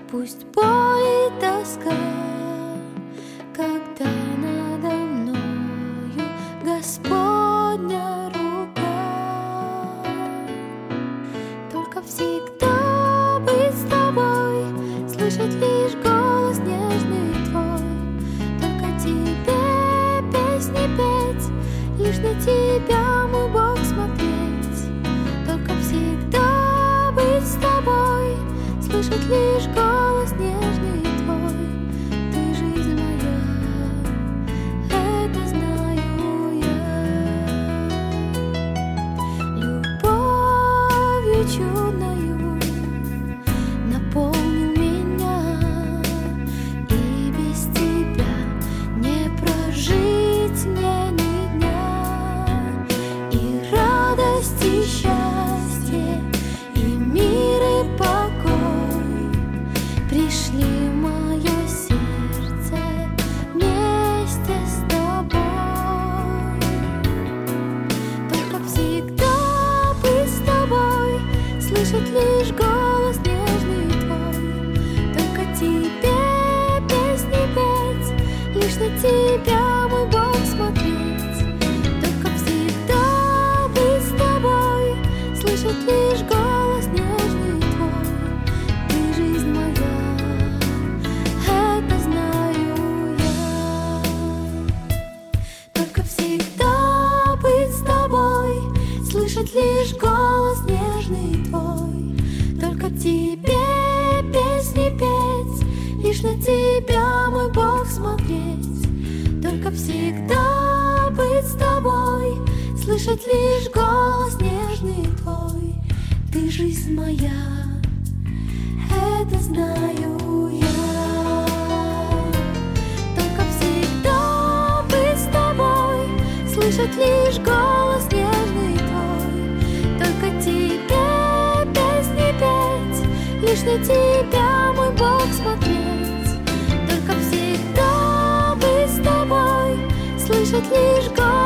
Пусть боль и тоска, когда надо мною Господня рука. Только всегда быть с тобой, слышать лишь голос нежный твой. Только тебе песни петь, лишь на тебя, мой Бог, смотреть. Только всегда быть с тобой, слышать лишь голос нежный твой. Ты жизнь моя, это знаю я. Любовью чудною наполнил меня, и без тебя не прожить мне ни дня. И радость, и счастье, и мир, и покой пришли в мое сердце вместе с тобой. Только всегда быть с тобой, слышать лишь голос нежный твой. Только тебе песни петь, лишь на тебя, мой Бог, смотреть. Только всегда быть с тобой, слышать лишь голос нежный твой. Ты жизнь моя, это знаю я. Только всегда быть с тобой, слышать лишь голос нежный твой. Только тебе песни петь, лишь на тебя, мой Бог, смотреть. Только всегда быть с тобой, слышать лишь голос нежный твой. Ты жизнь моя, это знаю я. Только всегда быть с тобой, слышать лишь голос нежный твой. Только тебе песни петь, лишь на тебя, мой Бог, смотреть. Только всегда быть с тобой, слышать лишь голос